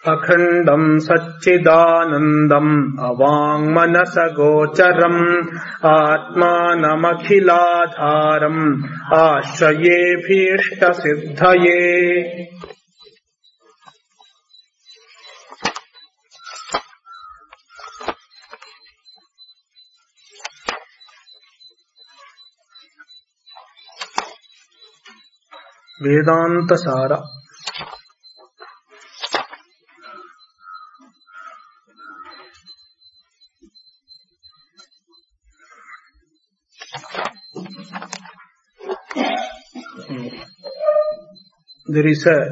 अखण्डम् सच्चिदानन्दम् अवाङ्मनसगोचरम् आत्मानमखिलाधारम् आश्रयेऽभीष्टसिद्धये। वेदांत सार। There is a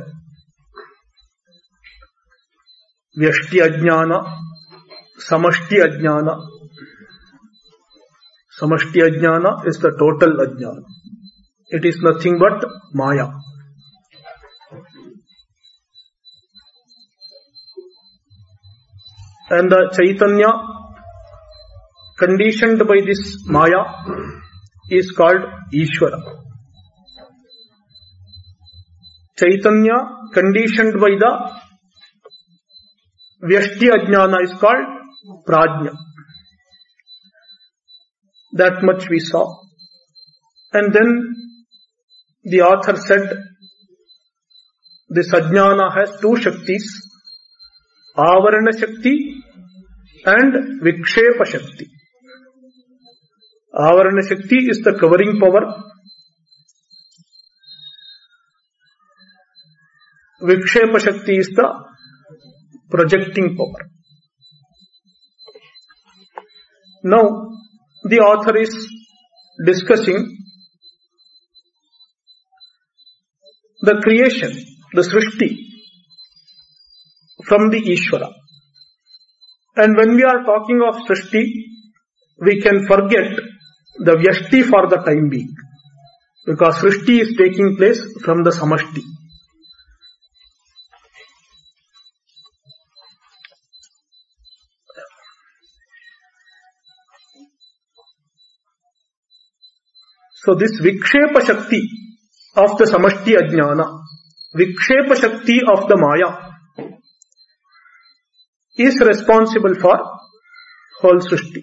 Vyashti Ajnana, Samashti Ajnana. Samashti Ajnana is the total Ajnana. It is nothing but Maya. And the Chaitanya conditioned by this Maya is called Ishvara. Chaitanya conditioned by the Vyashti Ajnana is called Prajna. That much we saw. And then the author said, this Ajnana has two Shaktis, Avarana Shakti and Vikshepa Shakti. Avarana Shakti is the covering power. Vikshepa Shakti is the projecting power. Now, the author is discussing the creation, the Srishti from the Ishvara. And when we are talking of Srishti, we can forget the Vyashti for the time being, because Srishti is taking place from the Samashti. So this Vikshepa Shakti of the Samashti Ajnana, Vikshepa Shakti of the Maya is responsible for whole Srishti.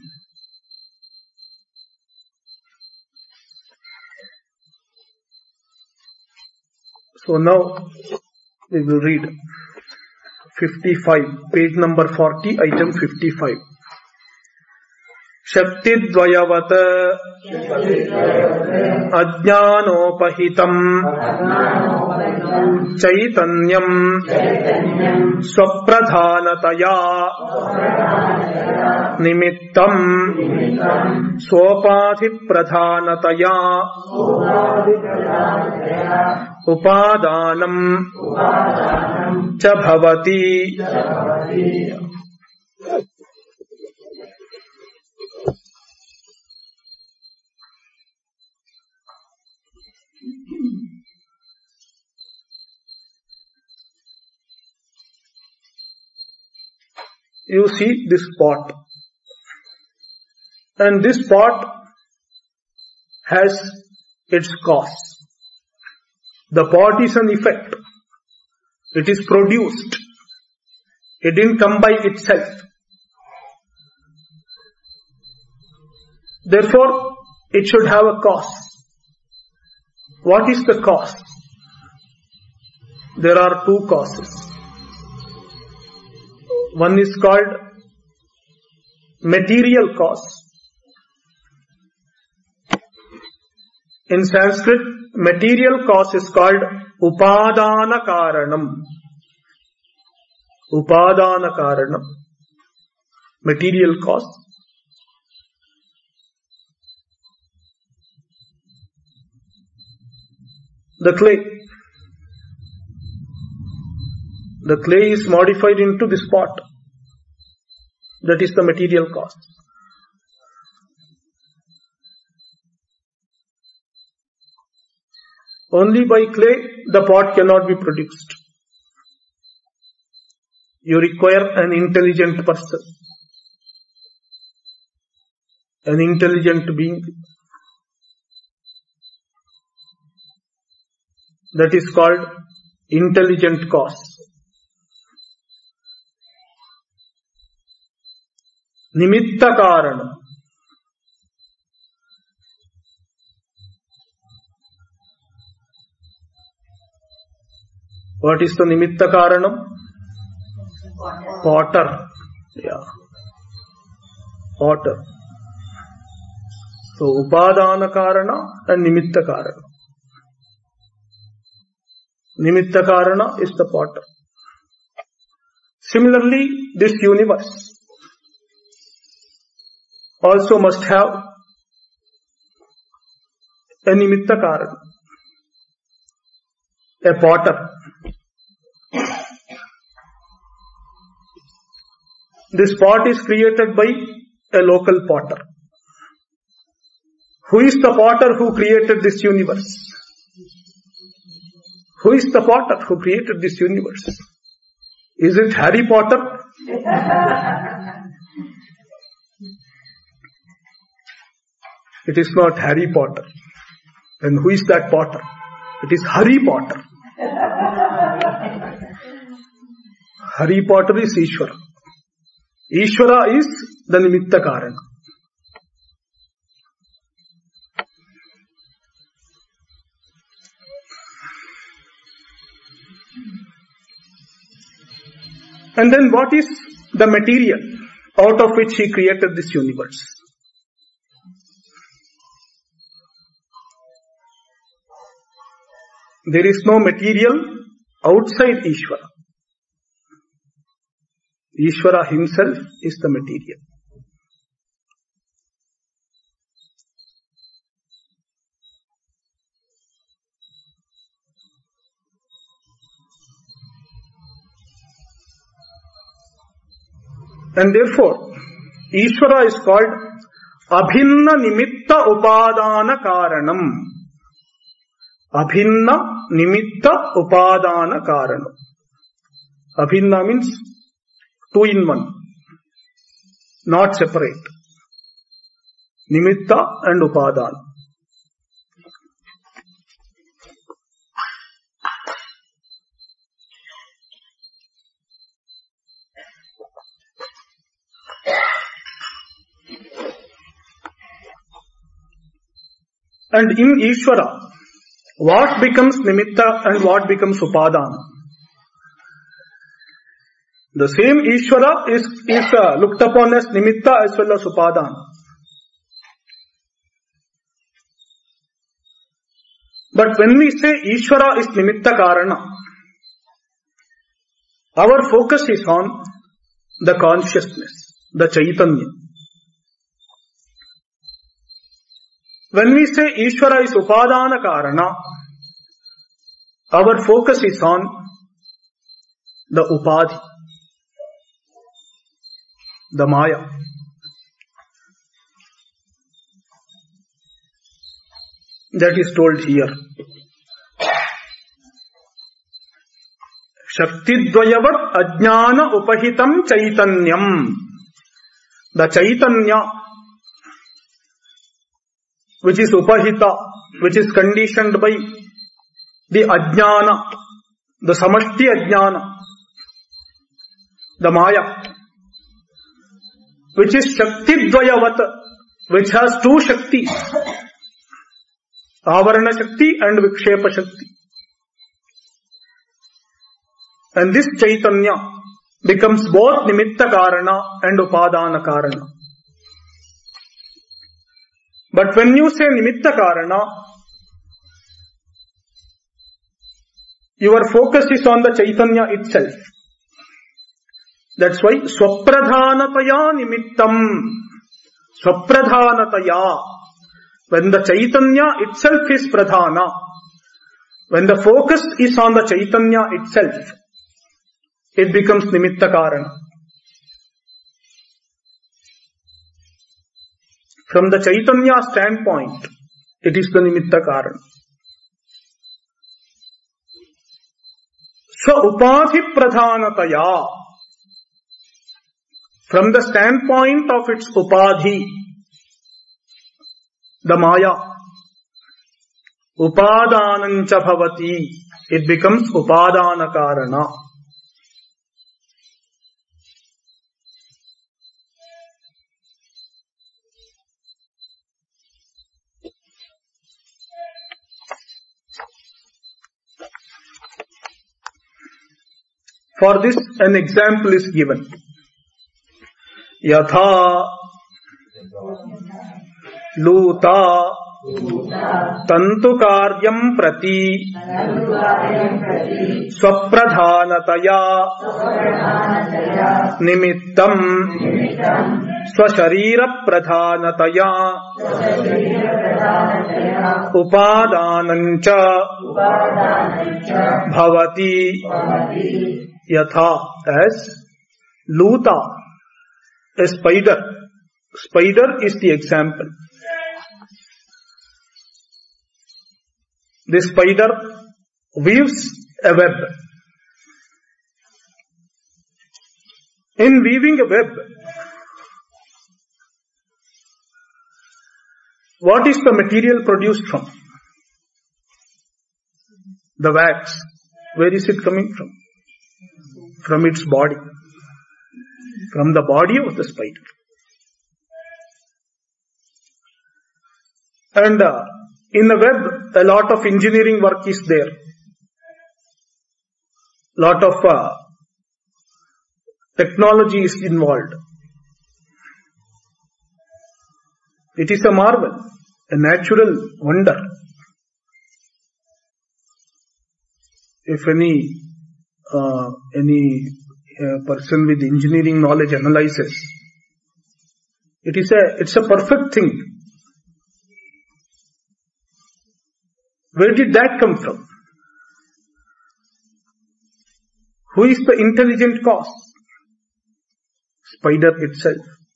So now we will read 55, page number 40, item 55. शक्तिद्वयवत् अज्ञानोपहितम् चैतन्यम् स्वप्रधानतया निमित्तम् स्वोपाधिप्रधानतया उपादानम् च भवति। You see this pot, and this pot has its cause. The pot is an effect. It is produced. It didn't come by itself. Therefore, it should have a cause. What is the cause? There are two causes. One is called material cause. In Sanskrit, material cause is called Upadana Karanam. Upadana Karanam. Material cause. The clay. The clay is modified into this pot. That is the material cause. Only by clay the pot cannot be produced. You require an intelligent person, an intelligent being. That is called intelligent cause. Nimitta Karanam. What is the Nimitta Karanam? Potter. Yeah. Potter. So, Upadana Karana and Nimitta Karana. Nimitta Karana is the potter. Similarly, this universe also must have a Nimitta Karana, a potter. This pot is created by a local potter. Who is the potter who created this universe? Who is the potter who created this universe? Is it Harry Potter? It is not Harry Potter. Then who is that potter? It is Harry Potter. Harry Potter is Ishvara. Ishvara is the Nimitta Karana. And then what is the material out of which he created this universe? There is no material outside Ishvara. Ishvara himself is the material. And therefore, Ishvara is called Abhinna Nimitta Upadana Karanam. Abhinna Nimitta Upadana Karanam. Abhinna means two in one, not separate. Nimitta and Upadana. And in Ishvara, what becomes Nimitta and what becomes Upadana? The same Ishvara is looked upon as Nimitta as well as Upadana. But when we say Ishvara is Nimitta Karana, our focus is on the consciousness, the Chaitanya. When we say Ishvara is Upadana Karana, our focus is on the Upadhi, the Maya. That is told here. Shaktidvayavat ajnana upahitam chaitanyam. The Chaitanya, which is upahita, which is conditioned by the ajnana, the samashti ajnana, the Maya, which is Shaktidvayavat, which has two Shaktis, Avarana Shakti and Vikshepa Shakti. And this Chaitanya becomes both Nimitta Karana and Upadana Karana. But when you say Nimitta Karana, your focus is on the Chaitanya itself. That's why Swapradhanataya Nimittam. Swapradhanataya. When the Chaitanya itself is Pradhana, when the focus is on the Chaitanya itself, it becomes Nimitta Karana. From the Chaitanya standpoint, it is the Nimitta Karana. So, Upadhi Pradhanataya, from the standpoint of its Upadhi, the Maya, Upadanancha bhavati, it becomes Upadana Karana. For this, an example is given. Yatha Luta Tantu karyam prati Swapradhanataya Nimittam Swasharira pradhanataya Upadanancha Bhavati Yatha, as Luta, a spider. Spider is the example. This spider weaves a web. In weaving a web, what is the material produced from? The wax. Where is it coming from? From its body. From the body of the spider. And in the web, a lot of engineering work is there. Lot of technology is involved. It is a marvel, a natural wonder. If any person with engineering knowledge analyzes, it's a perfect thing. Where did that come from? Who is the intelligent cause? Spider itself.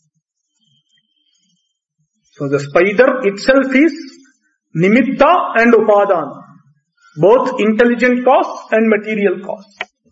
So the spider itself is nimitta and upadana, both intelligent cause and material cause.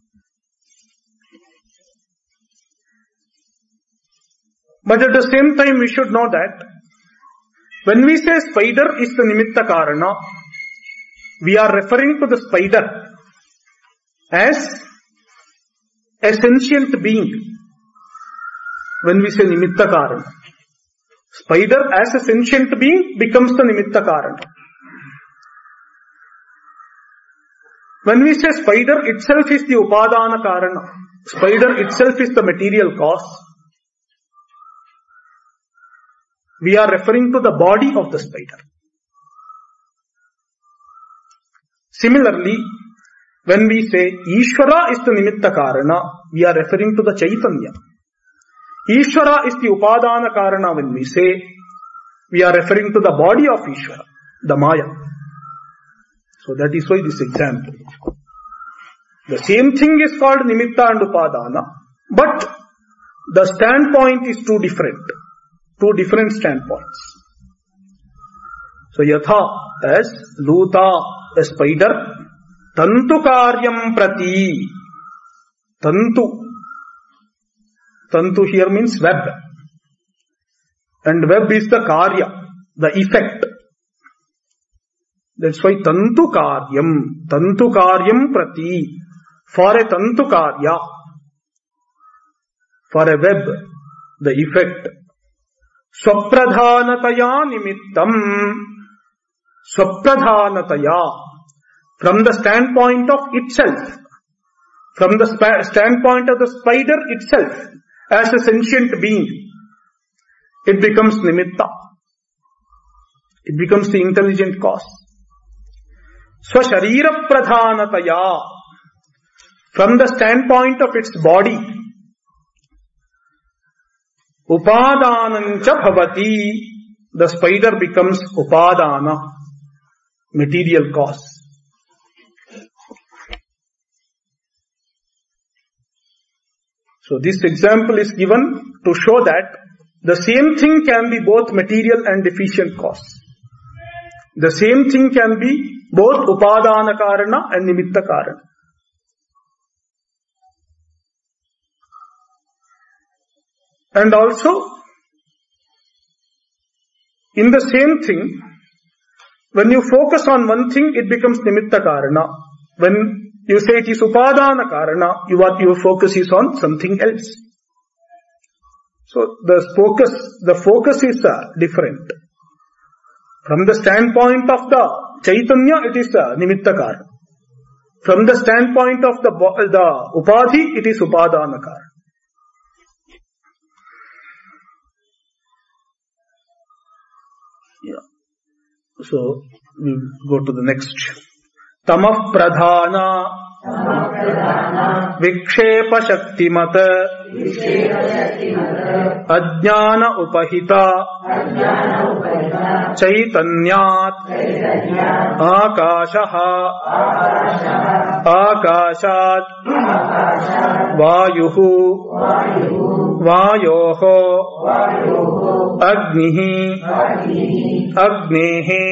But at the same time, we should know that when we say spider is the nimitta karana, we are referring to the spider as a sentient being. When we say nimitta karana, spider as a sentient being becomes the nimitta karana. When we say spider itself is the upadana karana, spider itself is the material cause, we are referring to the body of the spider. Similarly, when we say Ishvara is the nimitta karana, we are referring to the Chaitanya. Ishvara is the upadana karana. When we say, we are referring to the body of Ishvara, the Maya. So that is why this example. The same thing is called nimitta and upadana, but the standpoint is two different standpoints. So yatha, as luta, a spider, tantu karyam prati. Tantu here means web. And web is the karya, the effect. That's why tantu karyam prati. For a tantu karya, for a web, the effect. Swapradhanataya nimittam. Swapradhanataya. From the standpoint of itself, from the standpoint of the spider itself, as a sentient being, it becomes nimitta. It becomes the intelligent cause. Swasharira pradhanataya. From the standpoint of its body, upadanancha bhavati. The spider becomes upadana, material cause. So this example is given to show that the same thing can be both material and efficient cause. The same thing can be both upadana karana and nimitta karana. And also, in the same thing, when you focus on one thing, it becomes nimitta karana. When you say it is upadana karana, your focus is on something else. So the focus is different. From the standpoint of the Chaitanya, it is nimitta karana. from the standpoint of the upadhi, it is upadana karana. Yeah. So, we go to the next. Tamah pradhana vikshepa shaktimat ajnana upahita chaitanyat akashaha akashat vayuhu vayoho agnihi agnehe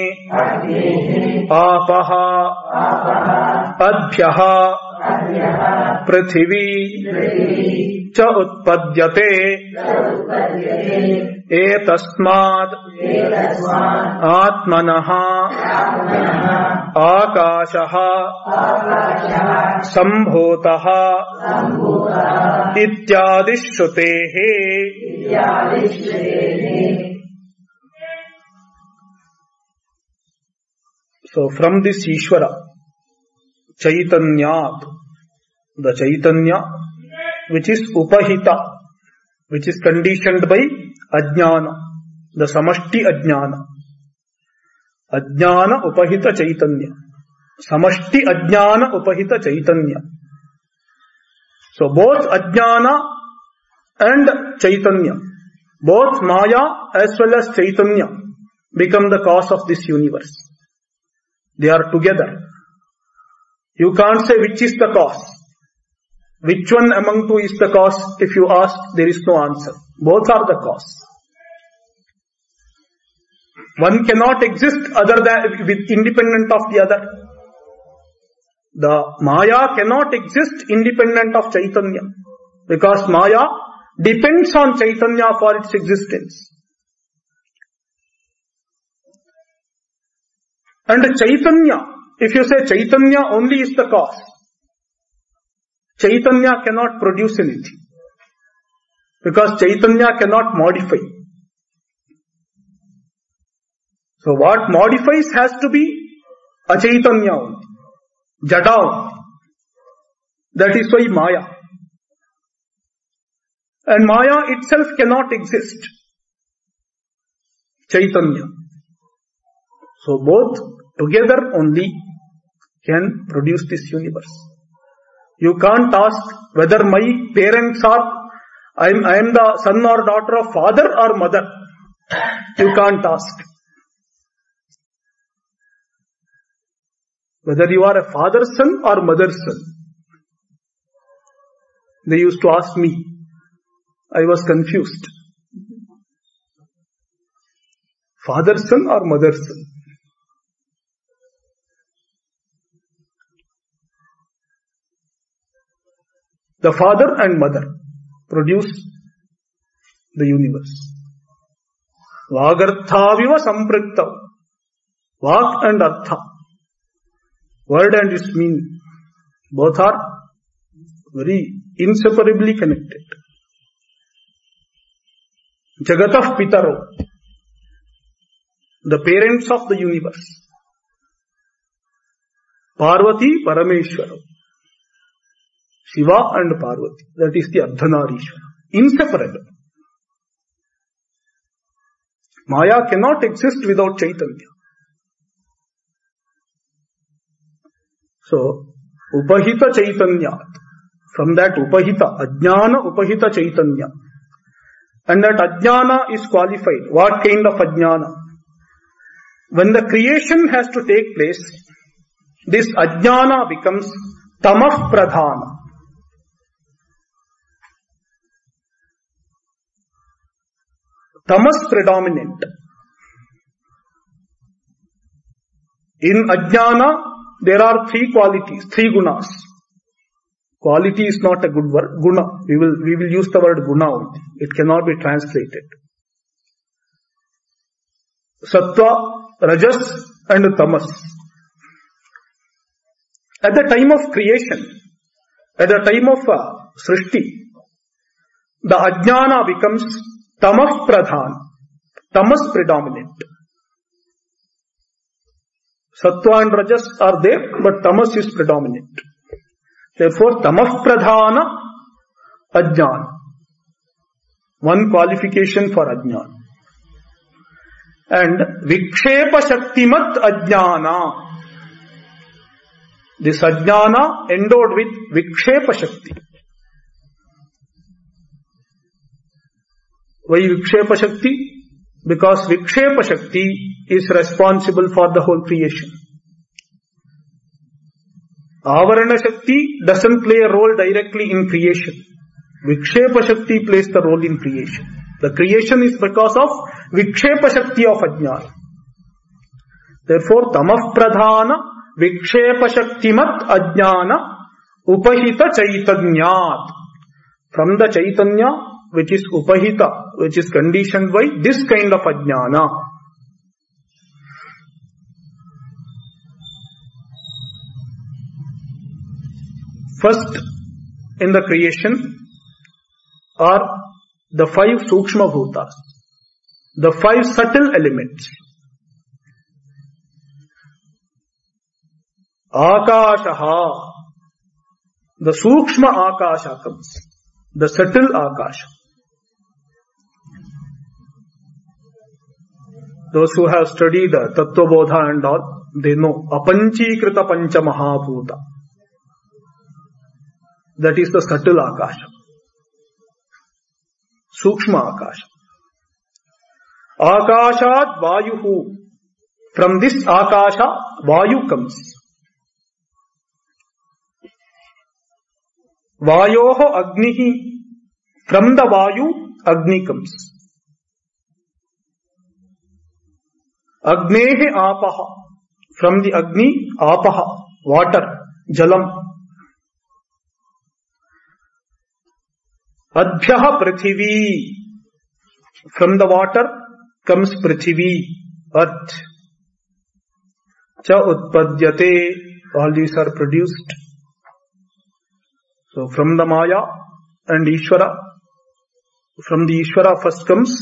apaha adbhyaha prithvi cha utpadyate etasmad atmanaha akashaha sambhotaha ityadi shrutehe. So from this Ishvara, Chaitanyat, the Chaitanya, which is Upahita, which is conditioned by Ajnana, the Samashti Ajnana. Ajnana Upahita Chaitanya. Samashti Ajnana Upahita Chaitanya. So both Ajnana and Chaitanya, both Maya as well as Chaitanya, become the cause of this universe. They are together. You can't say which is the cause. Which one among two is the cause? If you ask, there is no answer. Both are the cause. One cannot exist other than independent of the other. The Maya cannot exist independent of Chaitanya, because Maya depends on Chaitanya for its existence. And Chaitanya, if you say Chaitanya only is the cause, Chaitanya cannot produce anything, because Chaitanya cannot modify. So what modifies has to be a Chaitanya only, Jada only. That is why Maya. And Maya itself cannot exist. Chaitanya. So both together only can produce this universe. You can't ask whether my parents are, I am the son or daughter of father or mother. You can't ask. Whether you are a father's son or mother's son. They used to ask me. I was confused. Father's son or mother's son? The father and mother produce the universe. Vagarthaviva samprikta. Vak and artha. Word and its meaning. Both are very inseparably connected. Jagatah Pitaro. The parents of the universe. Parvati Parameshwara. Shiva and Parvati. That is the Ardhanarishwara. Inseparable. Maya cannot exist without Chaitanya. So, Upahita Chaitanya. From that Upahita, Ajnana Upahita Chaitanya. And that Ajnana is qualified. What kind of Ajnana? When the creation has to take place, this Ajnana becomes Tamah Pradhana. Tamas predominant. In Ajnana, there are three qualities, three gunas. Quality is not a good word. Guna. We will use the word guna only. It cannot be translated. Sattva, Rajas and Tamas. At the time of creation, at the time of Srishti, the Ajnana becomes Tamah Pradhan. Tamas predominant. Sattva and Rajas are there, but Tamas is predominant. Therefore, Tamah Pradhana Ajnana. One qualification for Ajnana. And Vikshepa Shaktimat Ajnana. This Ajnana endowed with Vikshepa Shakti. Why Vikshepa Shakti? Because Vikshepa Shakti is responsible for the whole creation. Avarana Shakti doesn't play a role directly in creation. Vikshepa Shakti plays the role in creation. The creation is because of Vikshepa Shakti of Ajnana. Therefore, Tamah Pradhana Vikshepa Shaktimat Ajnana Upahita Chaitanyat. From the Chaitanya, which is Upahita, which is conditioned by this kind of Ajnana. First, in the creation are the 5 Sukshma Bhutas, the 5 subtle elements. Akashaha, the Sukshma Akasha comes, the subtle Akasha. Those who have studied Tattva Bodha and all, they know Apanchikrita Pancha Mahabhuta. That is the subtle Akasha. Sukshma Akasha. Akashat Vayuhu. From this Akasha, Vayu comes. Vayoho Agnihi. From the Vayu, Agni comes. Agnehe Apaha. From the Agni, Apaha. Water. Jalam. Adbhyaha Prithivi. From the water comes Prithivi, earth. Cha Utpadyate. All these are produced. So from the Maya and Ishvara, from the Ishvara first comes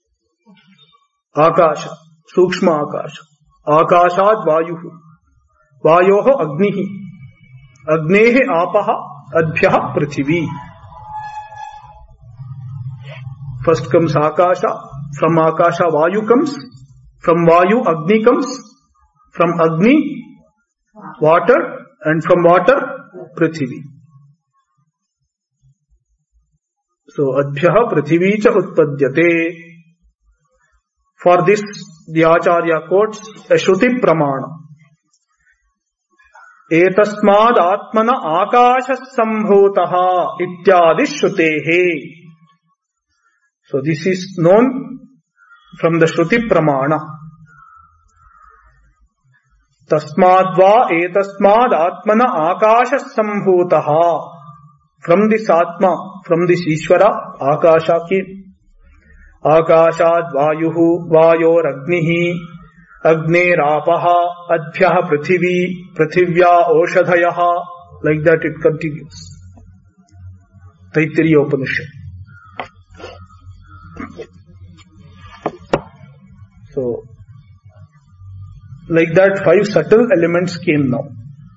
Akasha, Sukshma Akasha. Akashat Vayuhu. Vayoho Agnihi. Agnehe Apaha. Adbhyaha Prithivi. First comes Akasha. From Akasha Vayu comes. From Vayu Agni comes. From Agni water. And from water Prithivi. So Adbhyaha Prithivi cha Utpadyate. For this the Acharya quotes a Shruti Pramana. Etasmad Atmana Akasha Sambhutaha Ityadi Shrutehe. So this is known from the Shruti Pramana. Tasmadva etasmad atmana akasha sambhutaha. From this Atma, from this Ishvara, Akasha came. Akashad Vayuhu, Vayor Agnihi, Agner Apaha, Adbhyaha Prithivi, Prithivya Oshadhayaha. Like that it continues. Taittiriya Upanishad. So, like that 5 subtle elements came now.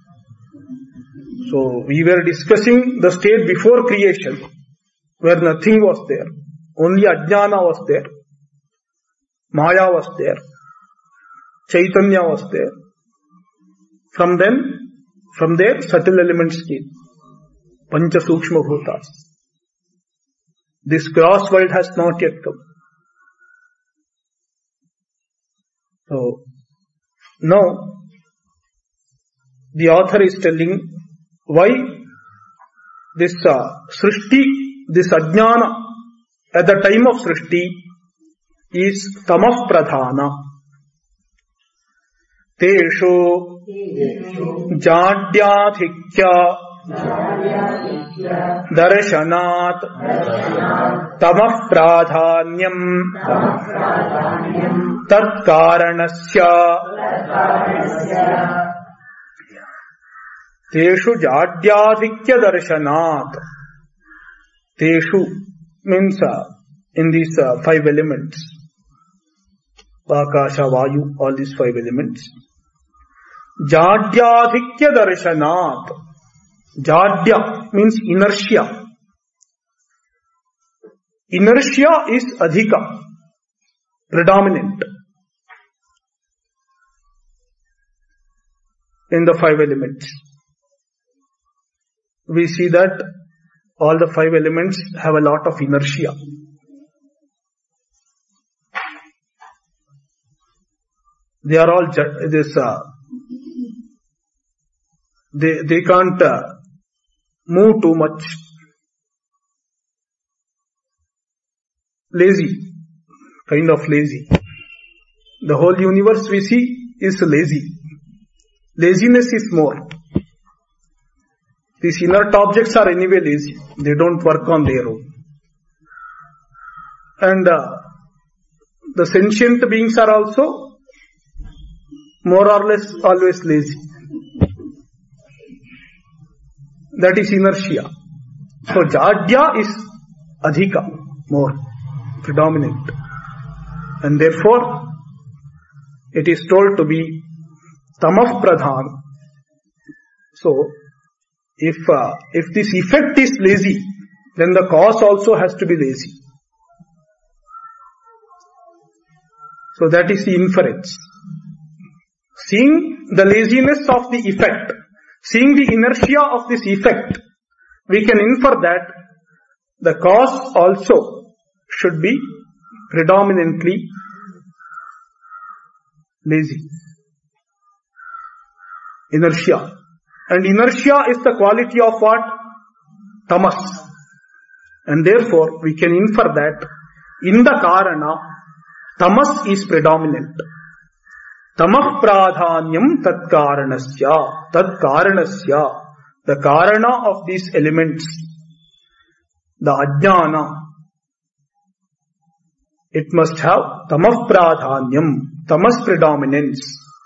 So, we were discussing the state before creation, where nothing was there. Only Ajnana was there. Maya was there. Chaitanya was there. From there subtle elements came. Pancha Sukshma Bhutas. This gross world has not yet come. So, now, the author is telling why this Srishti, this Ajnana, at the time of Srishti, is Tamah Pradhana. Teshu Jadyathikya Darshanat Tamah Pradhanyam Tat Karanasya Teshu Jadyathikya Darshanat. Teshu means in these 5 elements. Akasha, Vayu, all these 5 elements. Jadyadhikya darshanat. Jadya means inertia. Inertia is adhika, predominant in the five elements. We see that all the five elements have a lot of inertia. They are all they can't move too much. Lazy, kind of lazy. The whole universe we see is lazy. Laziness is more. These inert objects are anyway lazy. They don't work on their own. And the sentient beings are also more or less always lazy. That is inertia. So Jadya is adhika, more, predominant. And therefore, it is told to be tamah pradhan. So, if this effect is lazy, then the cause also has to be lazy. So that is the inference. Seeing the laziness of the effect, seeing the inertia of this effect, we can infer that the cause also should be predominantly lazy. Inertia. And inertia is the quality of what? Tamas. And therefore, we can infer that in the Karana, tamas is predominant. Tamah pradhanyam tat karanasya. Tat karanasya. The Karana of these elements, the Ajnana, it must have tamah pradhanyam, tamas predominance.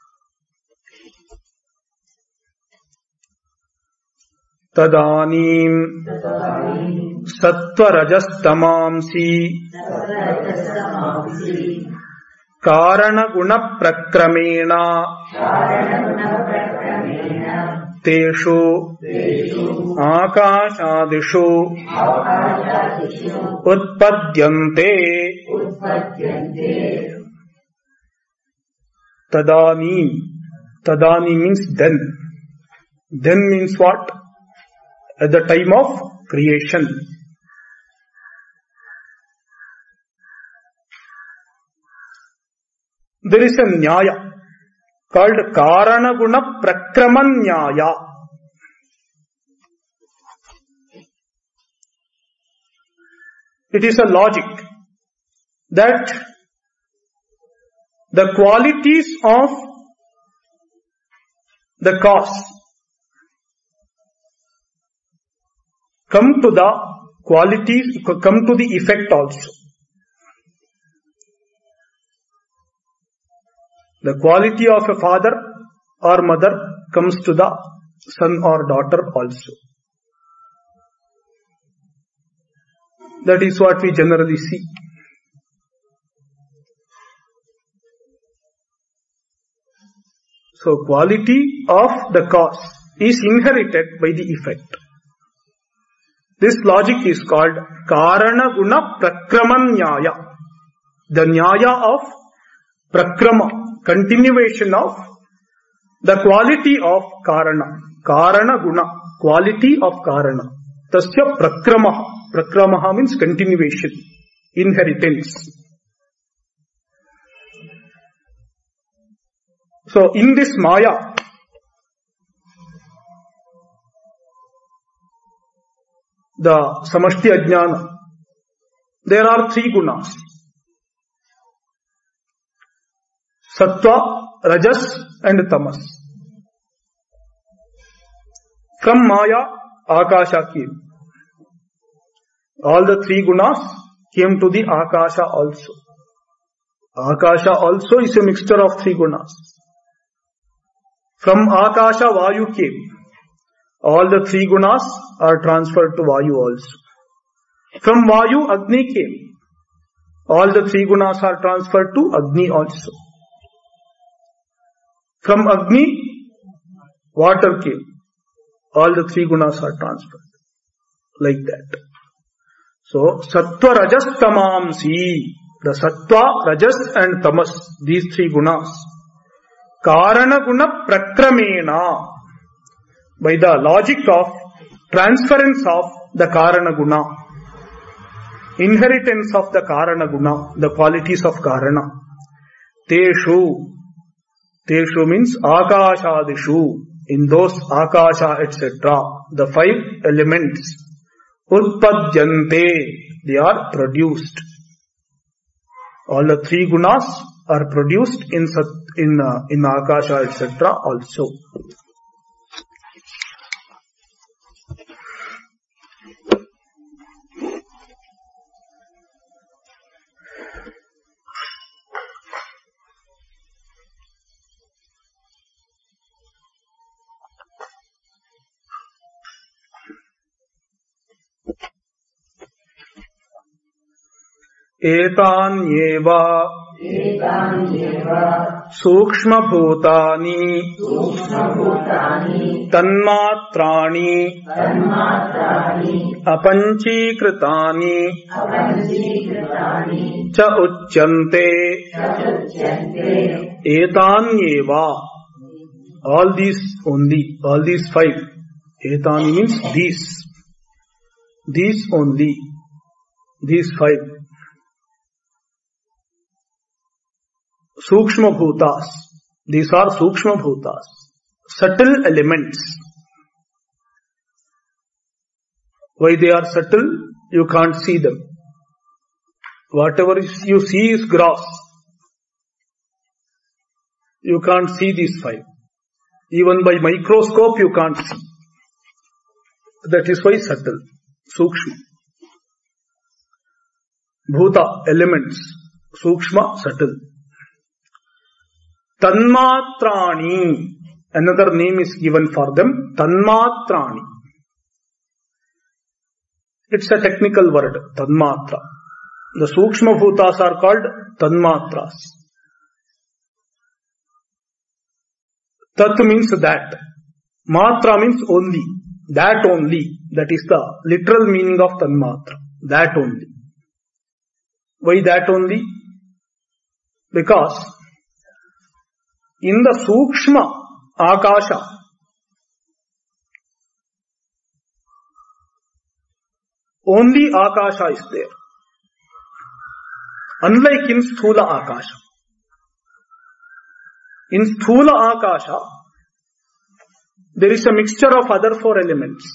Tadanim sattva rajas tamamsi karana guna prakramena teshu akashadishu utpadyante. Tadani means then. Then means what? At the time of creation. There is a nyaya called Karana Guna Prakraman Nyaya. It is a logic that the qualities of the cause come to the qualities, come to the effect also. The quality of a father or mother comes to the son or daughter also. That is what we generally see. So quality of the cause is inherited by the effect. This logic is called Karana Guna Prakraman Nyaya. The Nyaya of Prakrama, continuation of the quality of Karana. Karana Guna, quality of Karana. Tasya Prakramaha. Prakramaha means continuation, inheritance. So in this Maya, the Samashti Ajnana, there are three gunas. Sattva, Rajas and Tamas. From Maya, Akasha came. All the three gunas came to the Akasha also. Akasha also is a mixture of three gunas. From Akasha, Vayu came. All the three gunas are transferred to Vayu also. From Vayu, Agni came. All the three gunas are transferred to Agni also. From Agni, Water came. All the three gunas are transferred. Like that. So, sattva, rajas, tamamsi. The sattva, rajas and tamas, these three gunas. Karana guna prakramena. By the logic of transference of the karana guna. Inheritance of the karana guna, the qualities of karana. Teshu. Teshu means akashadishu. In those akasha, etc. The 5 elements. Utpadyante. They are produced. All the 3 gunas are produced in akasha, etc. also. एतान्येव सूक्ष्मभूतानि तन्मात्राणि अपञ्चीकृतानि च उच्यन्ते एतान्येव. All these only, all these 5. Etani means these. These only. These 5. Sukshma bhutas. These are sukshma bhutas. Subtle elements. Why they are subtle? You can't see them. Whatever you see is gross. You can't see these 5. Even by microscope you can't see. That is why subtle. Sukshma. Bhuta, elements. Sukshma, subtle. Tanmatrani. Another name is given for them. Tanmatrani. It's a technical word. Tanmatra. The Sukshma Bhutas are called Tanmatras. Tat means that. Matra means only. That only. That is the literal meaning of Tanmatra. That only. Why that only? Because in the Sukshma Akasha, only Akasha is there. Unlike in Sthula Akasha. In Sthula Akasha, there is a mixture of other 4 elements.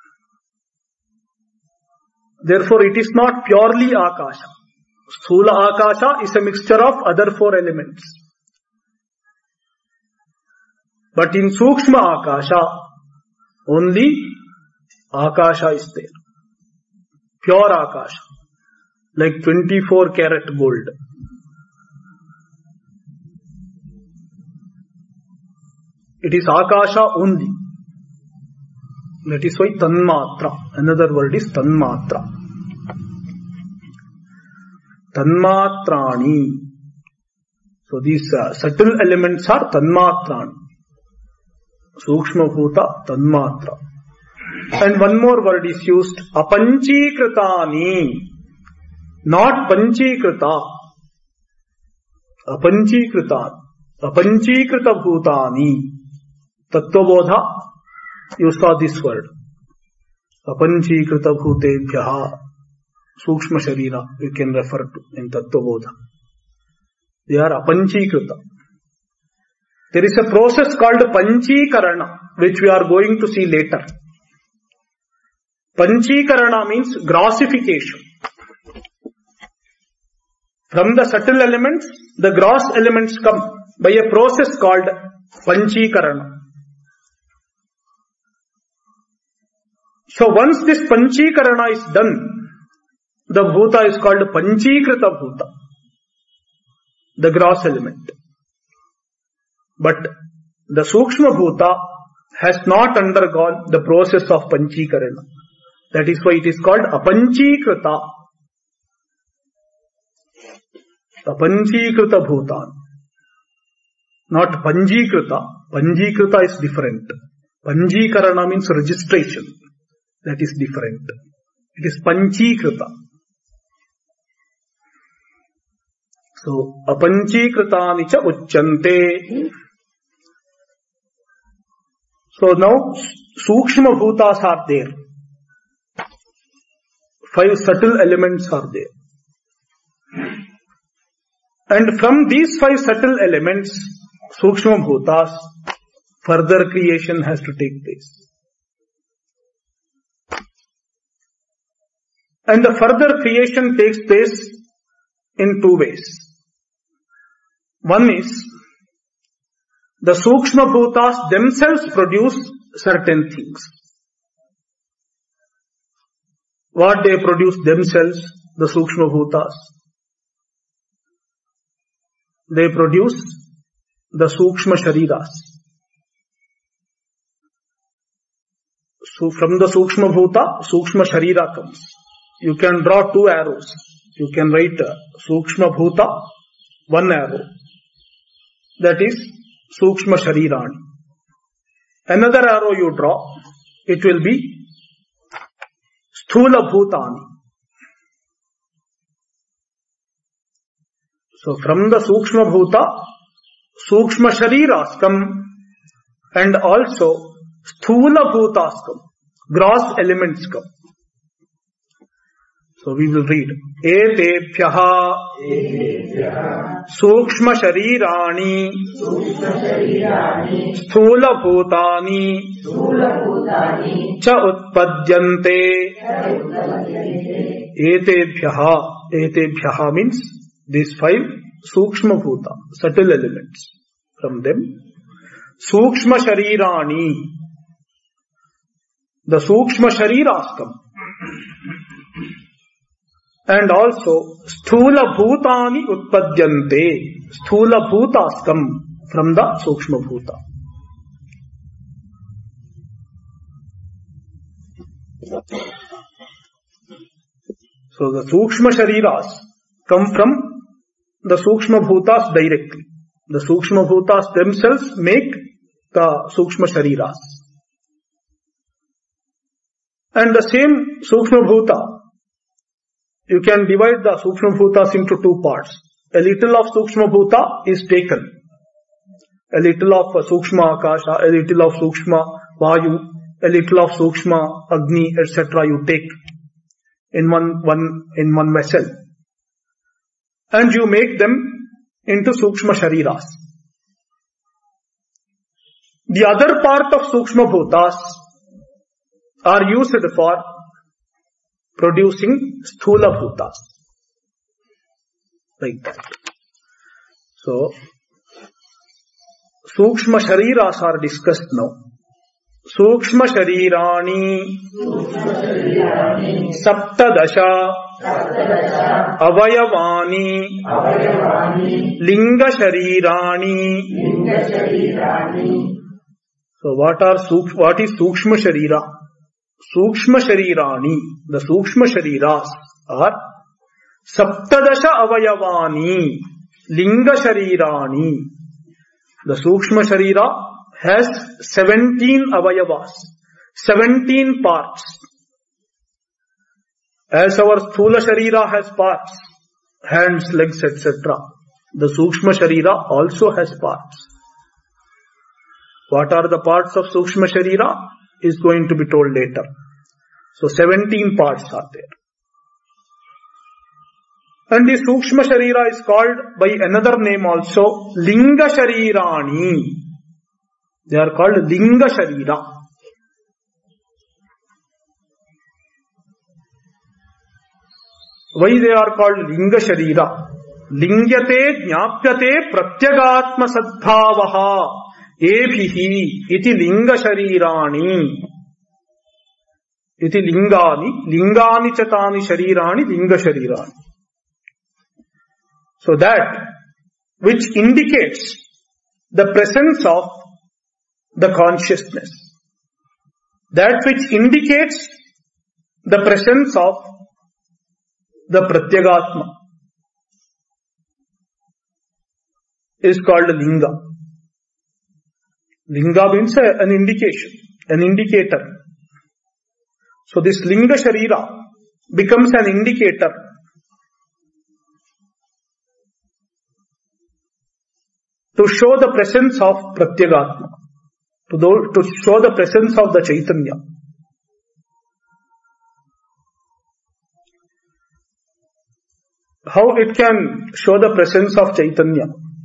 Therefore, it is not purely Akasha. Sthula Akasha is a mixture of other 4 elements. But in Sukshma Akasha, only Akasha is there. Pure Akasha. Like 24 karat gold. It is Akasha only. That is why Tanmatra. Another word is Tanmatra. Tanmatrani. So these subtle elements are Tanmatrani. Sukshma Bhuta, Tanmatra. And one more word is used. Apanchikritani. Not Panchikrita. Apanchikrita. Apanchikrita Bhutani. Tattvabodha, you saw this word. Apanchikrita Bhutebhyaha. Sukshma Sharira, you can refer to in Tattvabodha. They are Apanchikrita. There is a process called Panchikarana, which we are going to see later. Panchikarana means grossification. From the subtle elements, the gross elements come by a process called Panchikarana. So once this Panchikarana is done, the Bhuta is called Panchikrita Bhuta, the gross element. But the Sukshma Bhuta has not undergone the process of Panchikarana. That is why it is called Apanchikrita. Apanchikrita Bhutan. Not Panjikrita. Panjikrita is different. Panjikarana means registration. That is different. It is Panchikrita. So, Apanchikritani cha uchyante. So now, Sukshma Bhutas are there. 5 subtle elements are there. And from these 5 subtle elements, Sukshma Bhutas, further creation has to take place. And the further creation takes place in 2 ways. One is, the Sukshma Bhutas themselves produce certain things. What they produce themselves, the Sukshma Bhutas? They produce the Sukshma Shariras. So from the Sukshma Bhuta, Sukshma Sharira comes. You can draw 2 arrows. You can write Sukshma Bhuta, 1 arrow. That is Sukshma Sharirani. Another arrow you draw, it will be Sthula Bhutani. So from the Sukshma Bhuta, Sukshma Shariras come and also Sthula Bhutas come. Gross elements come. So we will read. Etebhyaha Sukshma Sharirani Sthula Bhutani Cha Utpadyante. Etebhyaha means these 5 Sukshma Bhuta, subtle elements. From them, Sukshma Sharirani, the Sukshma Shariras come. And also, Sthula Bhutani Utpadyante. Sthula Bhutas come from the Sukshma Bhuta. So the Sukshma Shariras come from the Sukshma Bhutas directly. The Sukshma Bhutas themselves make the Sukshma Shariras. And the same Sukshma Bhuta, you can divide the Sukshma Bhutas into 2 parts. A little of Sukshma Bhuta is taken. A little of Sukshma Akasha, a little of Sukshma Vayu, a little of Sukshma Agni, etc. you take in one vessel. And you make them into Sukshma Shariras. The other part of Sukshma Bhutas are used for producing Sthula Bhutas. Like that. So, Sukshma Shariras are discussed now. Sukshma Sharirani Saptadasha Avayavani Linga Sharirani. So what is Sukshma Sharira? Sukshma Sharirani, the Sukshma Shariras are Saptadasha Avayavani Linga Sharirani. The Sukshma Sharira has 17 avayavas, 17 parts. As our Sthula Sharira has parts, hands, legs, etc. The Sukshma Sharira also has parts. What are the parts of Sukshma Sharira is going to be told later. So 17 parts are there. And the Sukshma Sharira is called by another name also, Linga Sharirani. They are called Linga Sharira. Why they are called Linga Sharira? Lingyate Jnapyate Pratyagatma Sadbhavaha Ebhihi iti Linga Sharirani. Iti Lingani Chatani Sharirani Linga Sharirani. So that which indicates the presence of the consciousness. That which indicates the presence of the Pratyagatma is called Linga. Linga means an indication. an indicator. So this Linga Sharira becomes an indicator to show the presence of Pratyagatma, to show the presence of the Chaitanya. How it can show the presence of Chaitanya?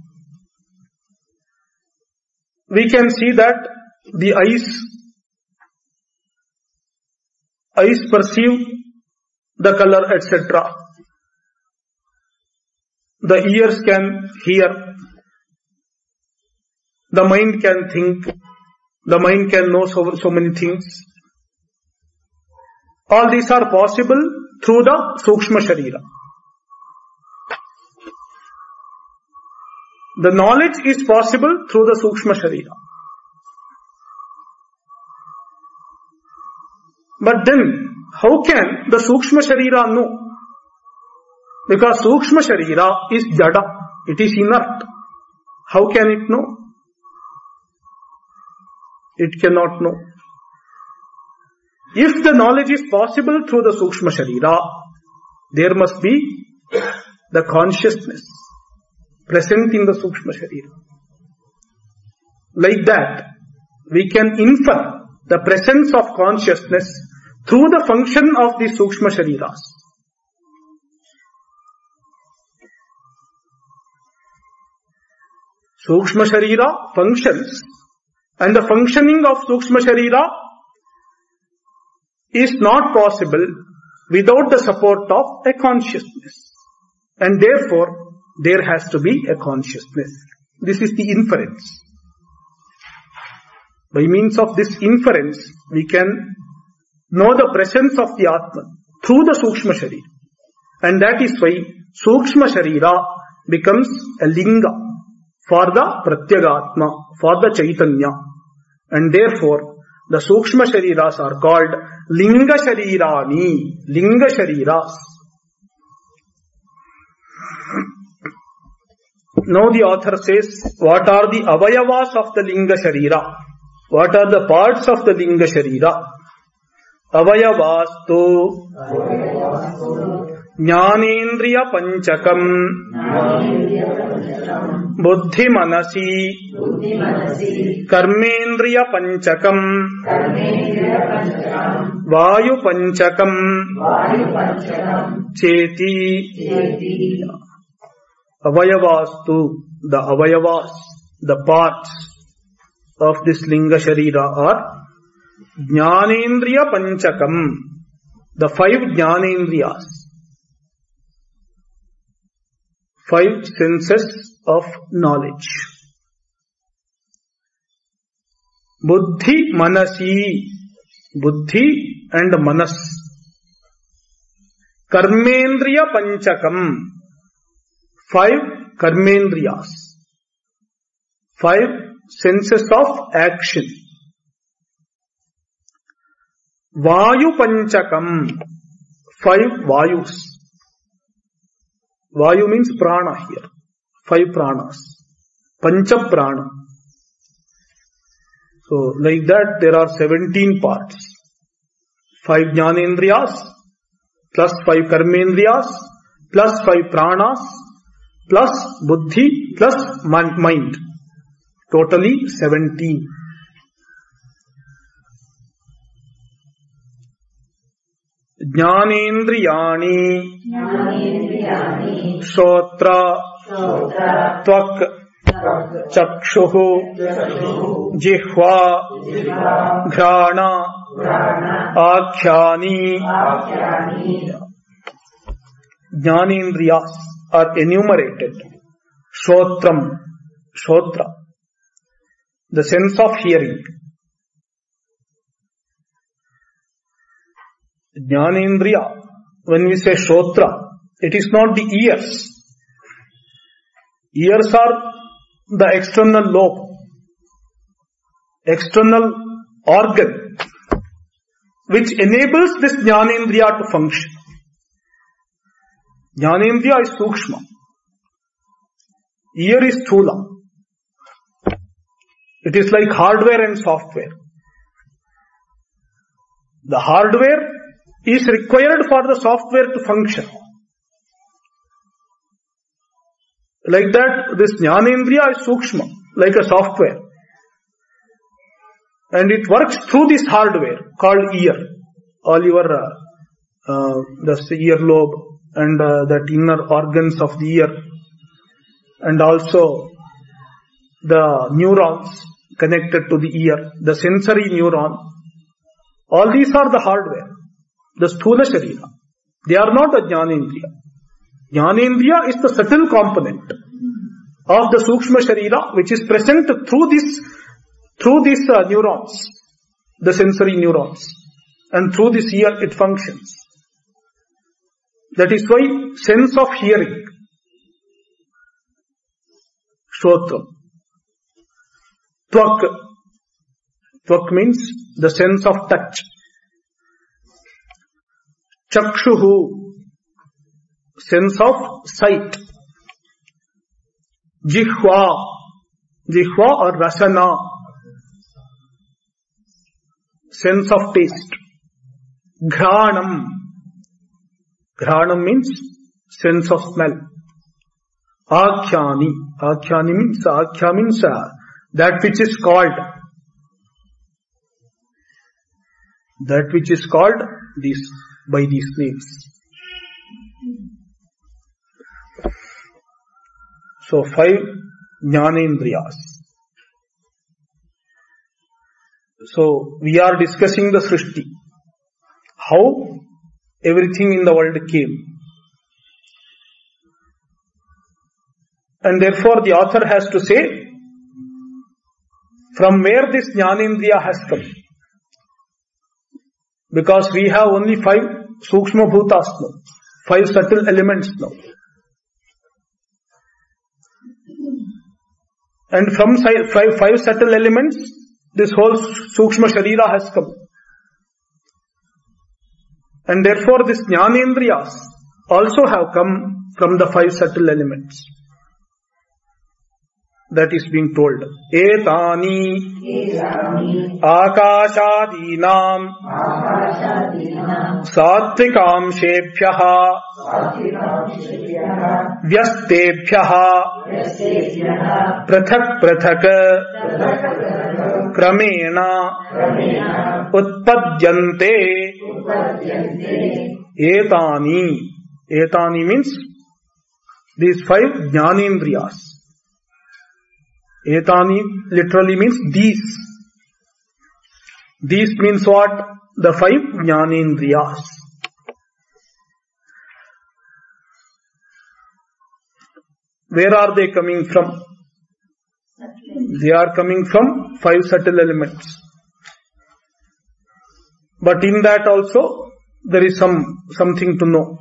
We can see that the eyes perceive the color, etc. The ears can hear. The mind can think. The mind can know so many things. All these are possible through the Sukshma Sharira. The knowledge is possible through the Sukshma Sharira. But then, how can the Sukshma Sharira know? Because Sukshma Sharira is Jada. It is inert. How can it know? It cannot know. If the knowledge is possible through the Sukshma Sharira, there must be the consciousness present in the Sukshma Sharira. Like that, we can infer the presence of consciousness through the function of the Sukshma Shariras. Sukshma Sharira functions, and the functioning of Sukshma Sharira is not possible without the support of a consciousness. And therefore, there has to be a consciousness. This is the inference. By means of this inference, we can know the presence of the Atman through the Sukshma Sharira. And that is why Sukshma Sharira becomes a linga for the Pratyagatma, for the Chaitanya. And therefore, the Sukshma Shariras are called Linga Sharirani, Linga Shariras. Now the author says, what are the avayavas of the Linga Sharira? What are the parts of the Linga Sharira? Avayavastu Jnanendriya Panchakam Buddhi Manasi Karmendriya Panchakam Vayu Panchakam Cheti. Avayavastu, the avayavas, the parts of this Linga Sharira are Jnanendriya Panchakam, the 5 Jnanendriyas, 5 senses of knowledge. Buddhi Manasi, Buddhi and Manas. Karmendriya Panchakam, 5 Karmendriyas, 5 senses of action. Vayu Panchakam, 5 Vayus. Vayu means prana here. 5 pranas. Pancha prana. So like that there are 17 parts. 5 Jnanendriyas, plus 5 Karmendriyas, plus 5 pranas, plus buddhi, plus mind. Totally 17. Jnanendriyani Shotra Tvak Chakshuhu Jihva Ghrana Akhyani. Jnanendriyas are enumerated. Shotra, the sense of hearing. Jnanendriya, when we say Shotra, it is not the ears. Ears are the external lobe, external organ, which enables this Jnanendriya to function. Jnanendriya is Sukshma. Ear is Sthula. It is like hardware and software. The hardware is required for the software to function. Like that, this Jnanendriya is Sukshma, like a software. And it works through this hardware called ear. All your the earlobe and that inner organs of the ear. And also the neurons connected to the ear, the sensory neuron. All these are the hardware, the Sthula Sharira. They are not a Jnanendriya. Jnanendriya is the subtle component of the Sukshma Sharira which is present through these neurons, the sensory neurons. And through this ear it functions. That is why sense of hearing, Shrotra. Tvak. Tvak means the sense of touch. Chakshuhu, sense of sight. Jihva, Jihva or Rasana, sense of taste. Ghranam, Ghranam means sense of smell. Akhyani, Akhyani means, Akhya means that which is called. That which is called by these names. So 5 Jnanendriyas. So we are discussing the Srishti. How everything in the world came. And therefore the author has to say from where this Jnanendriya has come. Because we have only 5 Sukshma Bhutas now, 5 subtle elements now. And from 5 subtle elements, this whole Sukshma Sharira has come. And therefore this Jnanendriyas also have come from the 5 subtle elements. That is being told. Etani akashadinam satvikamshebhyaha vyastebhyaha prathak prathak kramena utpadyante. Etani means these 5 Jnanendriyas. Etani literally means these. These means what? The 5 Jnanendriyas. Where are they coming from? They are coming from 5 subtle elements. But in that also, there is something to know.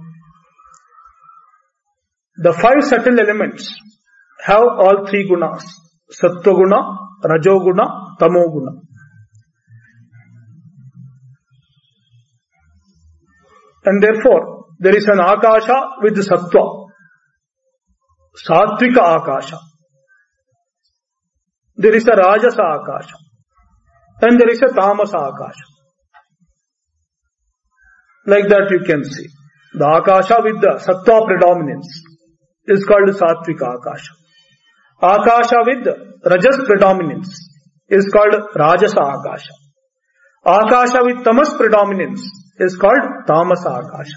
The 5 subtle elements have all 3 gunas. Sattva guna, Rajo guna, Tamo guna. And therefore, there is an Akasha with Sattva. Sattvika Akasha. There is a Rajasa Akasha. And there is a Tamasa Akasha. Like that you can see. The Akasha with the Sattva predominance is called Sattvika Akasha. Akasha with Rajas predominance is called Rajasa Akasha. Akasha with Tamas predominance is called Tamasa Akasha.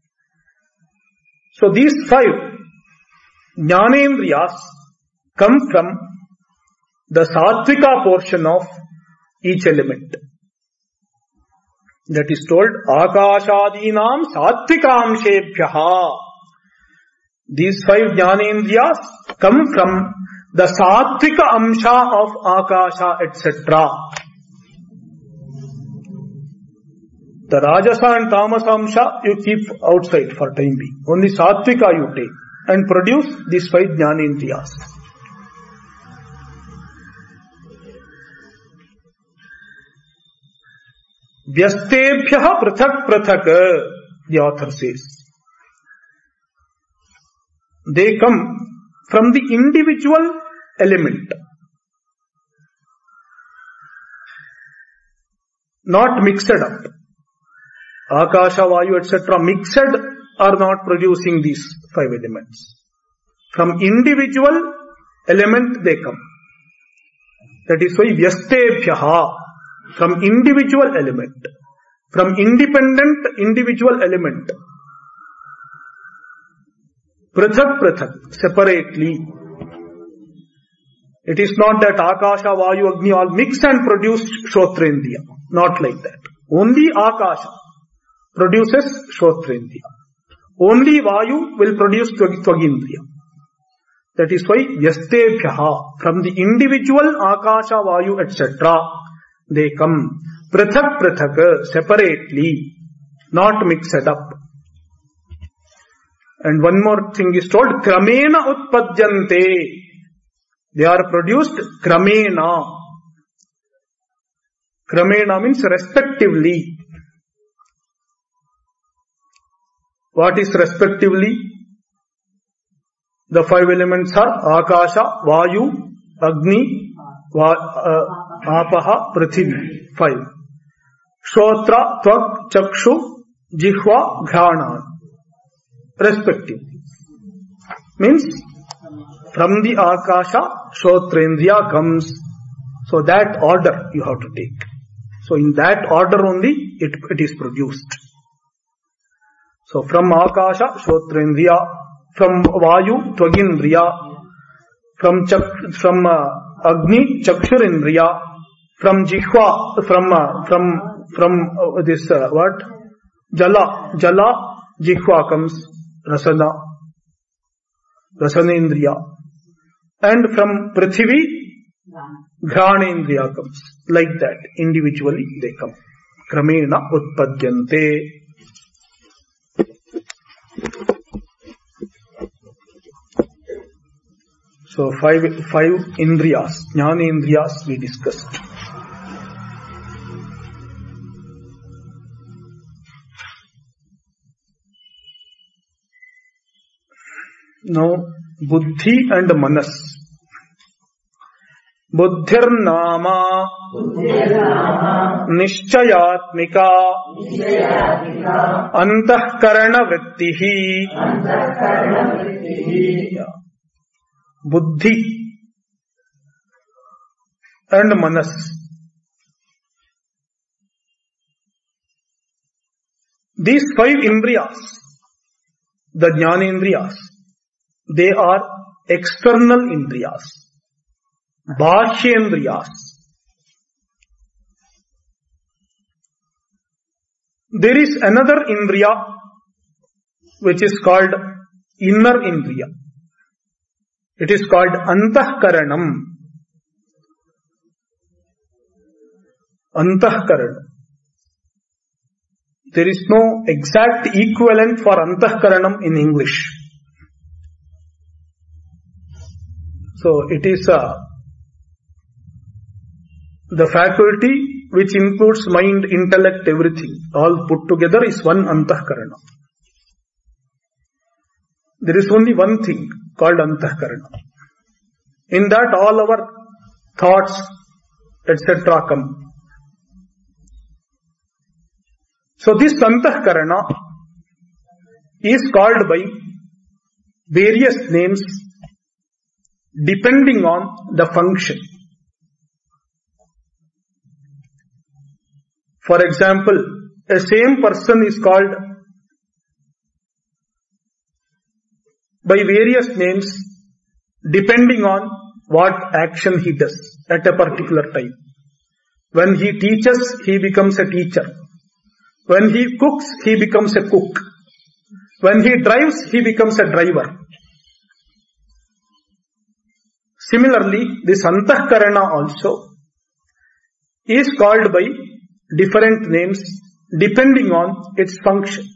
So these 5 Jnanendriyas come from the Sattvika portion of each element. That is told, Akashadinam Sattvikamshebhyaha. These 5 Jnanendriyas come from the Sattvika Amsha of Akasha, etc. The Rajasa and Tamasa Amsha you keep outside for time being. Only Sattvika you take and produce these 5 Jnanendriyas. Vyastebhyaha prathak prathak, the author says. They come from the individual element, not mixed up. Akasha, Vayu, etc. mixed are not producing these 5 elements. From individual element they come. That is why Vyastebhyaha, from individual element, from independent individual element, Prithak Prithak, separately. It is not that Akasha, Vayu, Agni all mix and produce Shrotrendriya. Not like that. Only Akasha produces Shrotrendriya. Only Vayu will produce Twagindriya. That is why Yastebhyaha, from the individual Akasha, Vayu, etc. they come. Prithak Prithak, separately, not mixed up. And one more thing is told, Kramena Utpadyante. They are produced Kramena. Kramena means respectively. What is respectively? The 5 elements are Akasha, Vayu, Agni, Apaha, Prithvi. 5. Shrotra, Tvak, Chakshu, Jihva, Ghana. Respectively. Means, from the Akasha, Shrotrendriya comes. So that order you have to take. So in that order only it is produced. So from Akasha, Shrotrendriya, from Vayu, Twagindriya, from Agni, Chakshurindriya, from Jihva, from this what? Jala, Jihva comes, Rasanendriya. And from Prithvi, Ghanendriya comes. Like that, individually they come. Kramena Utpadyante. So five Indriyas, Jnanendriyas we discussed. Now, Buddhi and Manas. Buddhirnama Nishchayatmika Antahkarana Vrittihi. Buddhi and Manas. These 5 Indriyas, the Jnanendriyas, they are external Indriyas. Bhashyendriyas. There is another Indriya which is called inner Indriya. It is called Antahkaranam. Antahkaranam. There is no exact equivalent for Antahkaranam in English. So it is the faculty which includes mind, intellect, everything, all put together is one Antahkarana. There is only one thing called Antahkarana. In that all our thoughts, etc. come. So this Antahkarana is called by various names depending on the function. For example, a same person is called by various names depending on what action he does at a particular time. When he teaches, he becomes a teacher. When he cooks, he becomes a cook. When he drives, he becomes a driver. Similarly, this Antahkarana also is called by different names depending on its function.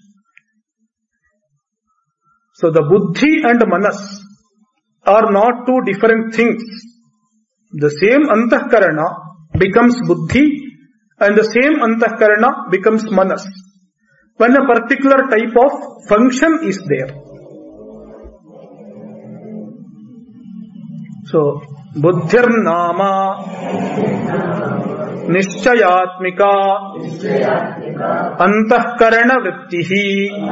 So the Buddhi and Manas are not two different things. The same Antahkarana becomes Buddhi and the same Antahkarana becomes Manas when a particular type of function is there. So, Buddhirnama Nishchayatmika antahkarana vrittihi.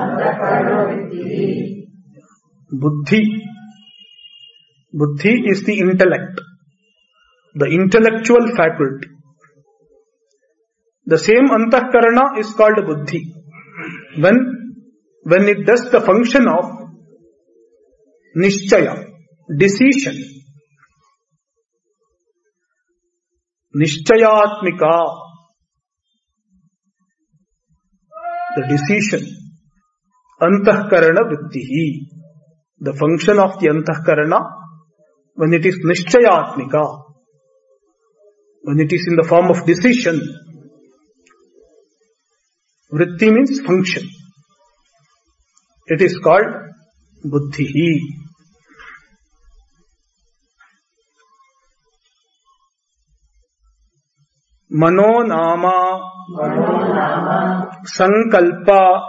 Buddhi. Buddhi is the intellect, the intellectual faculty. The same antahkarana is called buddhi. When it does the function of nishchaya, decision, nishchayatmika, the decision, antahkarana vrittihi, the function of the antahkarana, when it is nishchayatmika, when it is in the form of decision, vritti means function. It is called buddhihi. Mano nama sankalpa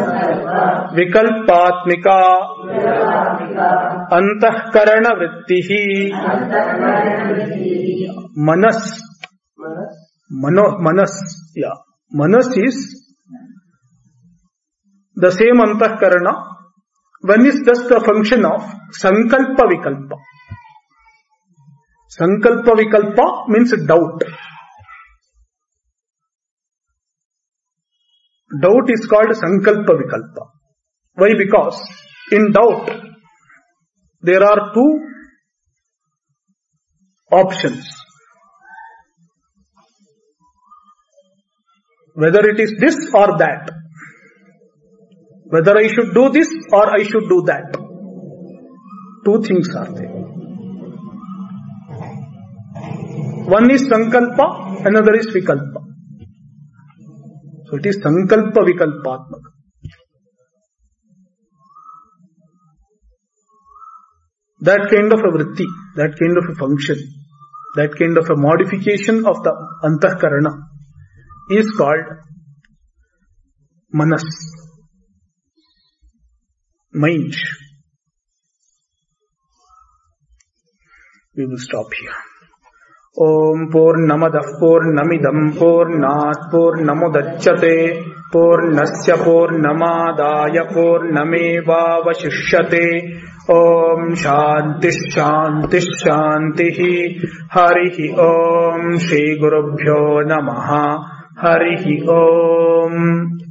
vikalpatmika antahkarana vrittihi. Manas. Manas is the same antahkarana when it does the function of sankalpa vikalpa. Sankalpa vikalpa means doubt. Doubt is called sankalpa vikalpa. Why? Because in doubt there are two options. Whether it is this or that. Whether I should do this or I should do that. Two things are there. One is sankalpa, another is vikalpa. So it is sankalpa vikalpatmaka. That kind of a vritti, that kind of a function, that kind of a modification of the antahkarana is called manas, mind. We will stop here. Om Purnamadah Purnamidam Purnat Purnamudachyate Purnasya Purnamadaya Purnameva Vashishyate. Om Shanti Shanti Shanti. Harihi Om Shri Gurubhyo Namaha. Harihi Om.